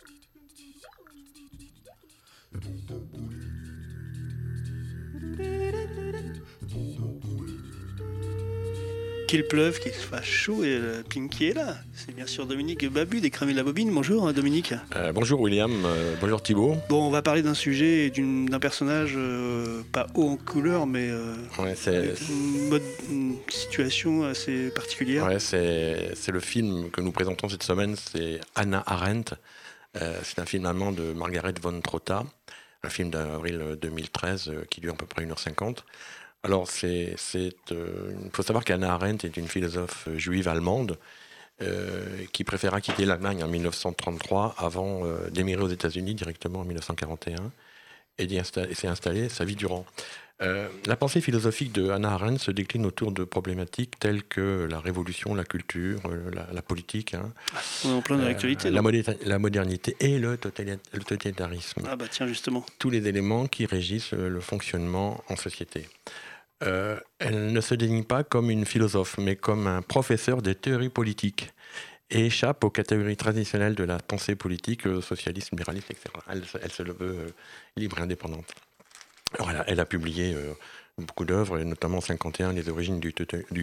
Qu'il pleuve, qu'il se fasse chaud et le Pinky est là. C'est bien sûr Dominique Babu des Crème et la Bobine. Bonjour Dominique. Bonjour William, bonjour Thibaut. Bon, on va parler d'un sujet, d'un personnage pas haut en couleur, mais c'est une situation assez particulière. Ouais, c'est le film que nous présentons cette semaine, c'est Hannah Arendt. C'est un film allemand de Margaret von Trotta, un film d'avril 2013 qui dure à peu près 1h50. Alors, il faut savoir qu'Hannah Arendt est une philosophe juive allemande qui préféra quitter l'Allemagne en 1933 avant d'émigrer aux États-Unis directement en 1941 et s'est installée sa vie durant. La pensée philosophique de Hannah Arendt se décline autour de problématiques telles que la révolution, la culture, la politique, on est en plein dans l'actualité, la modernité et le totalitarisme. Ah bah tiens, justement. Tous les éléments qui régissent le fonctionnement en société. Elle ne se désigne pas comme une philosophe, mais comme un professeur des théories politiques et échappe aux catégories traditionnelles de la pensée politique, socialiste, libéraliste, etc. Elle se veut libre et indépendante. Voilà, elle a publié beaucoup d'œuvres, et notamment 51, Les origines du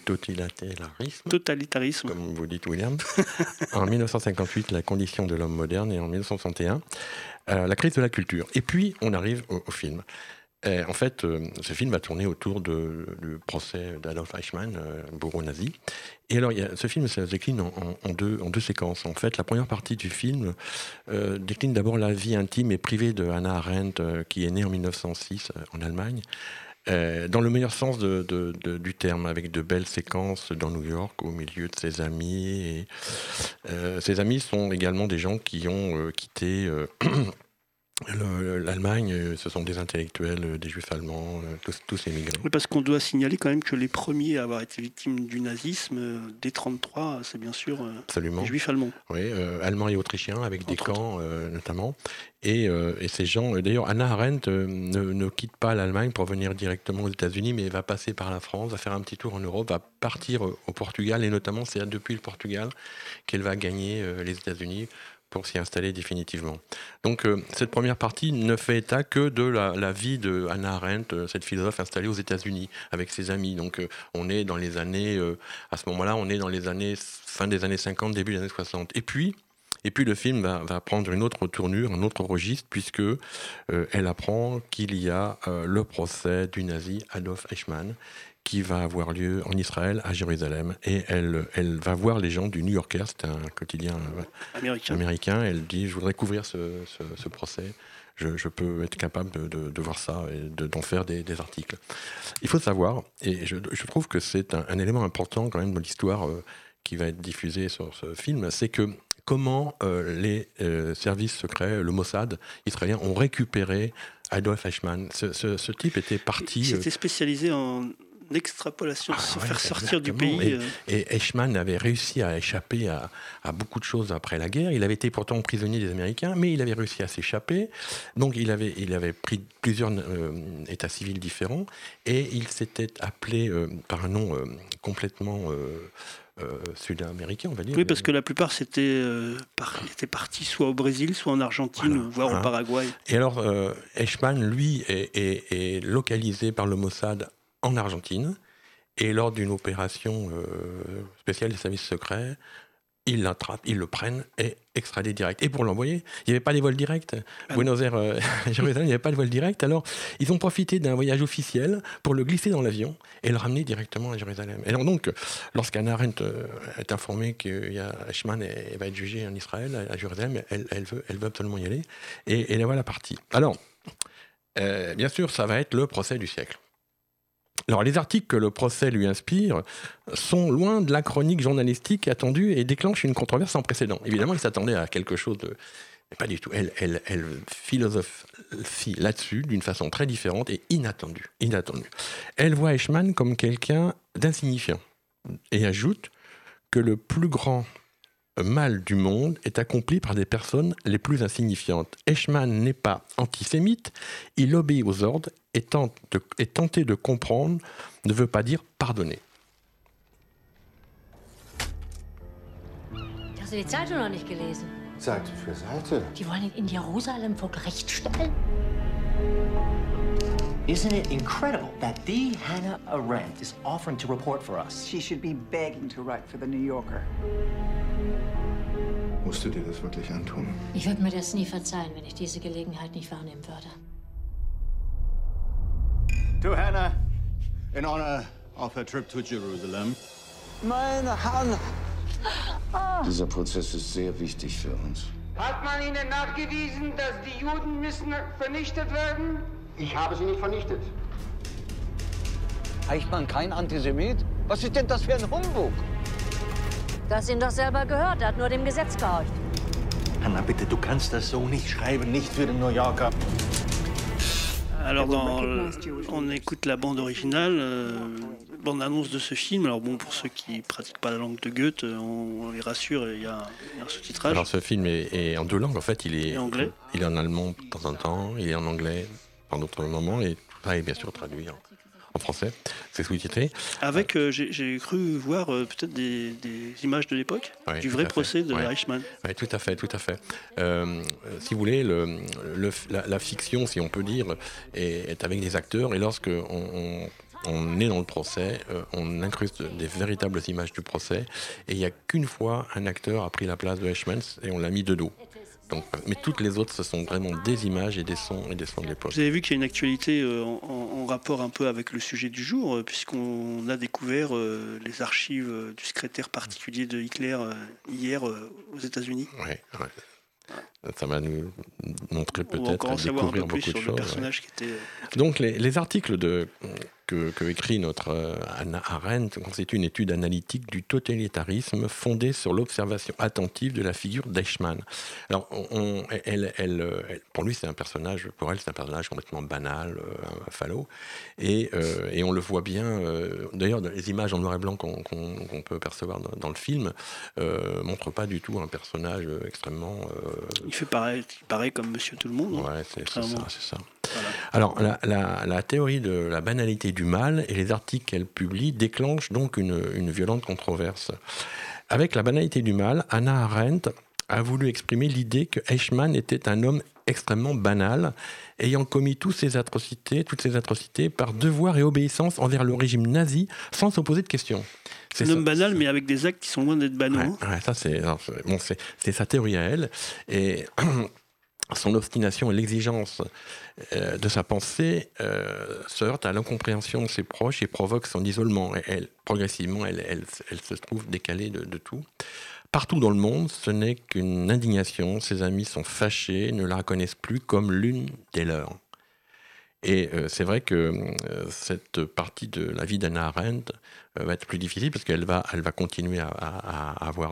totalitarisme, comme vous dites William, en 1958, La condition de l'homme moderne, et en 1961, La crise de la culture. Et puis, on arrive au film. Et en fait, ce film va tourner autour du procès d'Adolf Eichmann, bourreau nazi. Et alors, ce film se décline en deux séquences. En fait, la première partie du film décline d'abord la vie intime et privée de Hannah Arendt, qui est née en 1906 en Allemagne, dans le meilleur sens du terme, avec de belles séquences dans New York, au milieu de ses amis. Et ses amis sont également des gens qui ont quitté... L'Allemagne, ce sont des intellectuels, des juifs allemands, tous émigrés. Oui, parce qu'on doit signaler quand même que les premiers à avoir été victimes du nazisme, dès 1933, c'est bien sûr les juifs allemands. Oui, allemands et autrichiens, avec des camps notamment. Et ces gens, d'ailleurs, Hannah Arendt ne quitte pas l'Allemagne pour venir directement aux États-Unis, mais va passer par la France, va faire un petit tour en Europe, va partir au Portugal, et notamment c'est depuis le Portugal qu'elle va gagner les États-Unis pour s'y installer définitivement. Donc cette première partie ne fait état que de la vie de Hannah Arendt, cette philosophe installée aux États-Unis avec ses amis. Donc on est dans les années, à ce moment-là, on est dans les années fin des années 50, début des années 60. Et puis le film va prendre une autre tournure, un autre registre, puisque elle apprend qu'il y a le procès du nazi Adolf Eichmann, qui va avoir lieu en Israël, à Jérusalem. Et elle va voir les gens du New Yorker, c'est un quotidien américain. Elle dit, je voudrais couvrir ce procès. Je peux être capable de voir ça et d'en faire des articles. Il faut savoir, et je trouve que c'est un élément important quand même de l'histoire qui va être diffusée sur ce film, c'est que comment les services secrets, le Mossad israélien, ont récupéré Adolf Eichmann. Ce type était parti... Il s'était spécialisé en extrapolation, se faire sortir du pays. Et Eichmann avait réussi à échapper à beaucoup de choses après la guerre. Il avait été pourtant prisonnier des Américains, mais il avait réussi à s'échapper. Donc il avait pris plusieurs états civils différents, et il s'était appelé par un nom complètement... sud-américain, on va dire. Oui, parce que la plupart étaient partis soit au Brésil, soit en Argentine, voire au Paraguay. Et alors, Eichmann, lui, est localisé par le Mossad en Argentine, et lors d'une opération spéciale des services secrets, ils l'attrapent, ils le prennent et extradé direct. Et pour l'envoyer, il n'y avait pas des vols directs. Buenos Aires, Jérusalem, il n'y avait pas de vol direct. Alors, ils ont profité d'un voyage officiel pour le glisser dans l'avion et le ramener directement à Jérusalem. Et alors donc, lorsqu'Hannah Arendt est informée qu'il y a Eichmann et va être jugé en Israël, à Jérusalem, elle veut absolument y aller. Et la voilà partie. Alors, bien sûr, ça va être le procès du siècle. Alors, les articles que le procès lui inspire sont loin de la chronique journalistique attendue et déclenchent une controverse sans précédent. Évidemment, il s'attendait à quelque chose de... Mais pas du tout. Elle philosophie là-dessus d'une façon très différente et inattendue. Elle voit Eichmann comme quelqu'un d'insignifiant et ajoute que le plus grand mal du monde est accompli par des personnes les plus insignifiantes. Eichmann n'est pas antisémite, il obéit aux ordres et tenter de comprendre ne veut pas dire pardonner. Hast du die Zeitung noch nicht gelesen? Seite für Seite. Die wollen ihn in Jerusalem vor Gericht stellen. Isn't it incredible that the Hannah Arendt is offering to report for us? She should be begging to write for the New Yorker. Musst du dir das wirklich antun? Ich würde mir das nie verzeihen, wenn ich diese Gelegenheit nicht wahrnehmen würde. To Hannah, in honor of her trip to Jerusalem. Meine Hannah! Dieser Prozess ist sehr wichtig für uns. Hat man Ihnen nachgewiesen, dass die Juden müssen vernichtet werden? Ich habe sie nicht vernichtet. Eichmann kein Antisemit? Was ist denn das für ein Humbug? Du hast ihn doch selber gehört, er hat nur dem Gesetz gehorcht. Hannah, bitte, du kannst das so nicht schreiben, nicht für den New Yorker. Alors, on écoute la bande originale, bande-annonce de ce film. Alors bon, pour ceux qui ne pratiquent pas la langue de Goethe, on les rassure, il y a un sous-titrage. Alors ce film est en deux langues, en fait, il est anglais. Il est en allemand de temps en temps, il est en anglais en d'autres moments, et tout ça est bien sûr traduit en français, c'est sous-titré. Avec, j'ai cru voir peut-être des images de l'époque, ouais, du vrai procès de Eichmann. Oui, tout à fait, tout à fait. Si vous voulez, la fiction, si on peut dire, est avec des acteurs, et lorsque on est dans le procès, on incruste des véritables images du procès, et il n'y a qu'une fois un acteur a pris la place de Eichmann, et on l'a mis de dos. Donc, mais toutes les autres, ce sont vraiment des images et des sons de l'époque. Vous avez vu qu'il y a une actualité en rapport un peu avec le sujet du jour, puisqu'on a découvert les archives du secrétaire particulier de Hitler hier aux États-Unis. Oui, ouais. Ça va nous montrer peut-être à découvrir beaucoup sur de choses. Le personnage qui était... Donc les articles que écrit notre Hannah Arendt constituent une étude analytique du totalitarisme fondée sur l'observation attentive de la figure d'Eichmann. Alors, pour lui, c'est un personnage complètement banal, un falot, et on le voit bien. D'ailleurs, les images en noir et blanc qu'on peut percevoir dans le film montrent pas du tout un personnage extrêmement. Il paraît comme Monsieur Tout le Monde. Ouais, c'est ça. Voilà. Alors, la théorie de la banalité du mal et les articles qu'elle publie déclenchent donc une violente controverse. Avec la banalité du mal, Hannah Arendt a voulu exprimer l'idée que Eichmann était un homme extrêmement banal, ayant commis toutes ces atrocités par devoir et obéissance envers le régime nazi, sans se poser de questions. C'est un homme banal, mais avec des actes qui sont loin d'être banaux. Ouais, ça c'est sa théorie à elle, et son obstination et l'exigence de sa pensée se heurtent à l'incompréhension de ses proches et provoquent son isolement. Et progressivement, elle se trouve décalée de tout. Partout dans le monde, ce n'est qu'une indignation. Ses amis sont fâchés, ne la reconnaissent plus comme l'une des leurs. Et c'est vrai que cette partie de la vie d'Hannah Arendt va être plus difficile parce qu'elle va continuer à avoir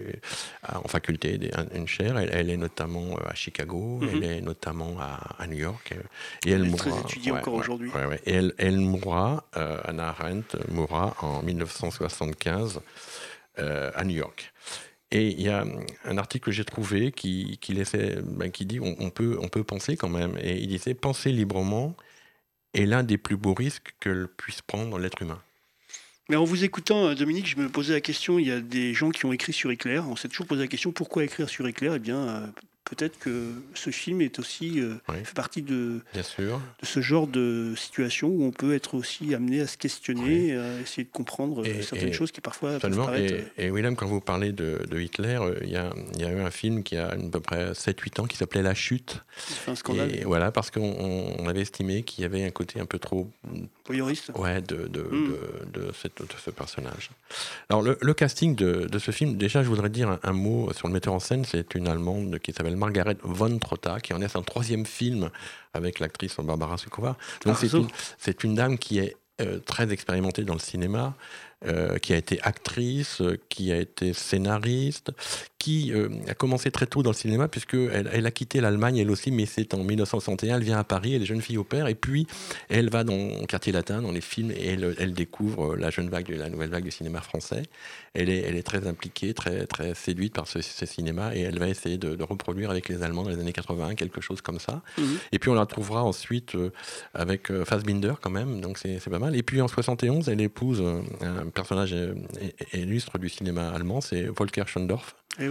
en faculté une chaire. Elle est notamment à Chicago, elle est notamment à New York. Et elle mourra. Très étudiée encore aujourd'hui. Et elle mourra, Hannah Arendt mourra en 1975 à New York. Et il y a un article que j'ai trouvé qui dit on peut penser quand même. Et il disait penser librement est l'un des plus beaux risques que puisse prendre l'être humain. Mais en vous écoutant, Dominique, je me posais la question, il y a des gens qui ont écrit sur Hitler. On s'est toujours posé la question, pourquoi écrire sur Hitler ? Eh bien, peut-être que ce film est aussi fait partie de ce genre de situation où on peut être aussi amené à se questionner, à essayer de comprendre certaines choses qui parfois peuvent paraître... Et William, quand vous parlez de Hitler, il y a eu un film qui a à peu près 7-8 ans qui s'appelait La Chute. C'est un scandale. Et voilà, parce qu'on avait estimé qu'il y avait un côté un peu trop... voyeuriste. Ouais, de ce personnage. Alors, le casting de ce film, déjà, je voudrais dire un mot sur le metteur en scène. C'est une Allemande qui s'appelle Margaret von Trotta, qui en est son 3e film avec l'actrice Barbara Sukowa. Donc, c'est une dame qui est très expérimentée dans le cinéma, qui a été actrice, qui a été scénariste, qui a commencé très tôt dans le cinéma, puisqu'elle a quitté l'Allemagne, elle aussi, mais c'est en 1961, elle vient à Paris, elle est jeune fille au père, et puis elle va dans le quartier latin, dans les films, et elle découvre la nouvelle vague du cinéma français. Elle est très impliquée, très, très séduite par ce cinéma, et elle va essayer de reproduire avec les Allemands dans les années 81, quelque chose comme ça. Et puis on la trouvera ensuite avec Fassbinder quand même, donc c'est pas mal. Et puis en 71, elle épouse un personnage illustre du cinéma allemand, c'est Volker Schondorf. Eh oui.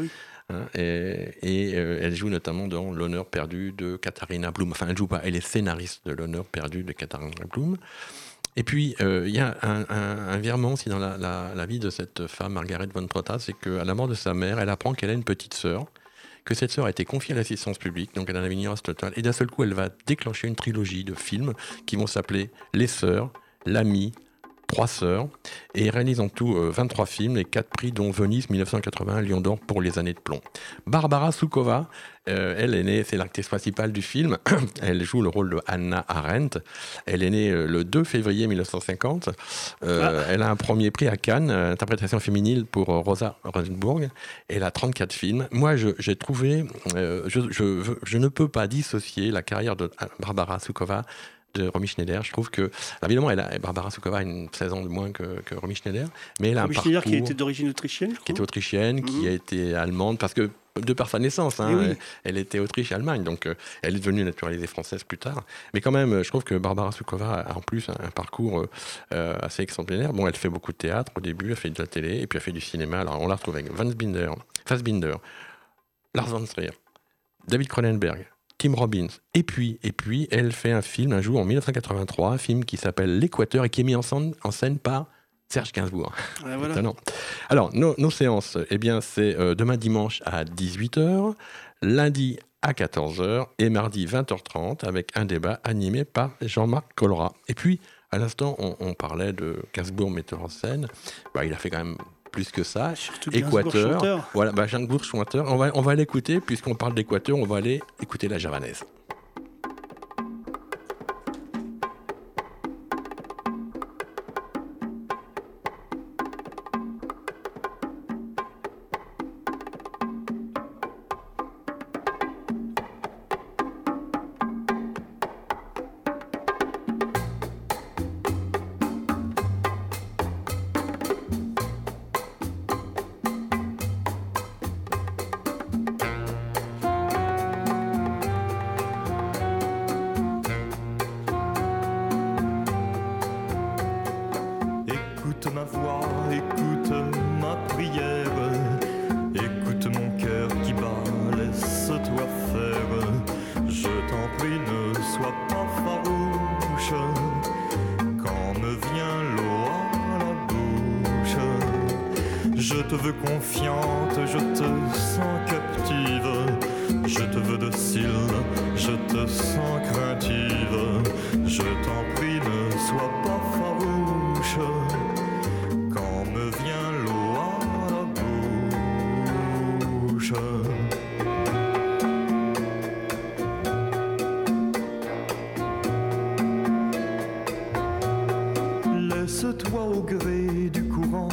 Hein, et elle joue notamment dans L'honneur perdu de Katharina Blum. Enfin, elle joue pas, elle est scénariste de L'honneur perdu de Katharina Blum. Et puis, il y a un virement aussi dans la vie de cette femme, Margaret von Trotta, c'est qu'à la mort de sa mère, elle apprend qu'elle a une petite sœur, que cette sœur a été confiée à l'assistance publique, donc elle a une ignorance totale, et d'un seul coup, elle va déclencher une trilogie de films qui vont s'appeler Les Sœurs, L'Ami, 3 sœurs, et il réalise en tout 23 films et 4 prix, dont Venise 1981, Lion d'Or pour Les Années de Plomb. Barbara Suková, elle est née, c'est l'actrice principale du film, elle joue le rôle de Hannah Arendt, elle est née le 2 février 1950, elle a un premier prix à Cannes, interprétation féminine pour Rosa Luxemburg, elle a 34 films. Moi, j'ai trouvé, je ne peux pas dissocier la carrière de Barbara Suková de Romy Schneider. Je trouve que, évidemment, Barbara Suková a une 16 ans de moins que Romy Schneider, mais elle a Romy Schneider qui était d'origine autrichienne, qui était autrichienne, qui a été allemande, parce que de par sa naissance, elle était Autriche et Allemagne, donc elle est devenue naturalisée française plus tard. Mais quand même, je trouve que Barbara Suková a en plus un parcours assez extraordinaire. Bon, elle fait beaucoup de théâtre au début, elle fait de la télé, et puis elle fait du cinéma. Alors on la retrouve avec Fassbinder, Lars von Trier, David Cronenberg, Tim Robbins. Et puis, elle fait un film un jour en 1983, un film qui s'appelle L'Équateur et qui est mis en scène par Serge Gainsbourg. Ouais, voilà. Alors, nos séances, c'est demain dimanche à 18h, lundi à 14h et mardi 20h30 avec un débat animé par Jean-Marc Colrat. Et puis, à l'instant, on parlait de Gainsbourg, metteur en scène. Il a fait quand même plus que ça. Surtout Équateur. Voilà, Gainsbourg chanteur. On va l'écouter, puisqu'on parle d'Équateur, on va aller écouter la javanaise. Laisse-toi au gré du courant,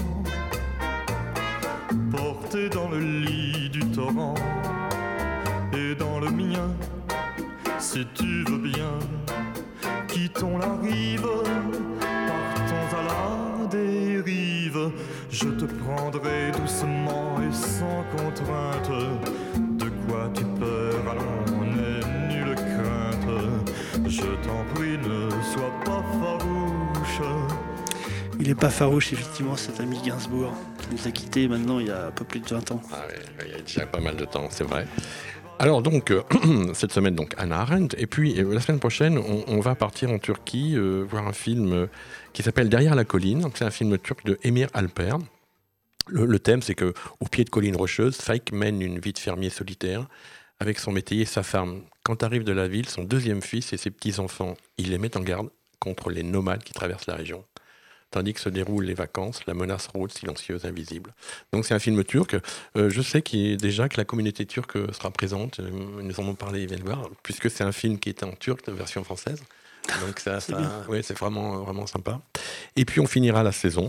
porté dans le lit du torrent et dans le mien, si tu veux bien. Quittons la rive, partons à la dérive. Je te prendrai doucement et sans contrainte. De quoi tu peur, allons, n'aie nulle crainte. Je t'en prie, ne sois pas farouche. Il n'est pas farouche, effectivement, cet ami Gainsbourg, qui nous a quittés maintenant il y a un peu plus de 20 ans. Ah oui, il y a déjà pas mal de temps, c'est vrai. Alors donc, cette semaine, donc Hannah Arendt, et puis la semaine prochaine, on va partir en Turquie, voir un film qui s'appelle Derrière la colline. Donc, c'est un film turc de Emir Alper. Le thème, c'est que au pied de collines rocheuses, Faik mène une vie de fermier solitaire avec son métayer et sa femme. Quand arrive de la ville, son deuxième fils et ses petits-enfants, il les met en garde contre les nomades qui traversent la région. Tandis que se déroulent les vacances, la menace rôde silencieuse, invisible. Donc c'est un film turc. Je sais déjà que la communauté turque sera présente. Nous en avons parlé, ils viennent voir, puisque c'est un film qui était en turc, de version française. Donc c'est vraiment, vraiment sympa. Et puis on finira la saison.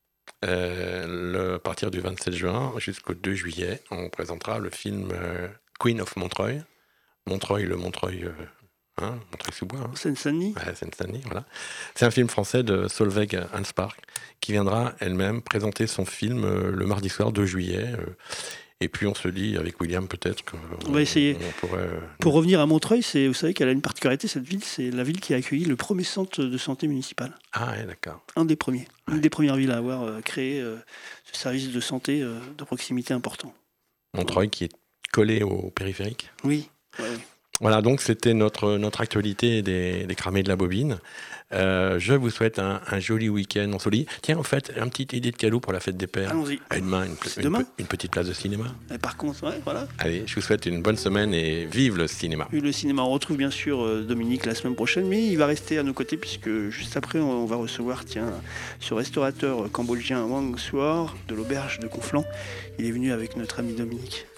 À partir du 27 juin jusqu'au 2 juillet, on présentera le film Queen of Montreuil. Montreuil Montreuil-sous-Bois. Seine-Saint-Denis. Ouais, Seine-Saint-Denis, voilà. C'est un film français de Solveig Hanspark qui viendra elle-même présenter son film le mardi soir 2 juillet. Et puis on se dit, avec William, peut-être qu'on va essayer. On pourrait... Pour revenir à Montreuil, vous savez qu'elle a une particularité, cette ville, c'est la ville qui a accueilli le premier centre de santé municipal. Ah ouais, d'accord. Un des premiers. Ouais. Une des premières villes à avoir créé ce service de santé de proximité important. Montreuil qui est collé au périphérique. Oui. Voilà, donc c'était notre actualité des cramés de la bobine. Je vous souhaite un joli week-end ensoleillé. Tiens, en fait, une petite idée de cadeau pour la fête des pères. Allons-y. Demain, une petite place de cinéma. Et par contre, voilà. Allez, je vous souhaite une bonne semaine et vive le cinéma. Vive le cinéma. On retrouve bien sûr Dominique la semaine prochaine, mais il va rester à nos côtés puisque juste après, on va recevoir ce restaurateur cambodgien Wang Suor de l'auberge de Conflans. Il est venu avec notre ami Dominique.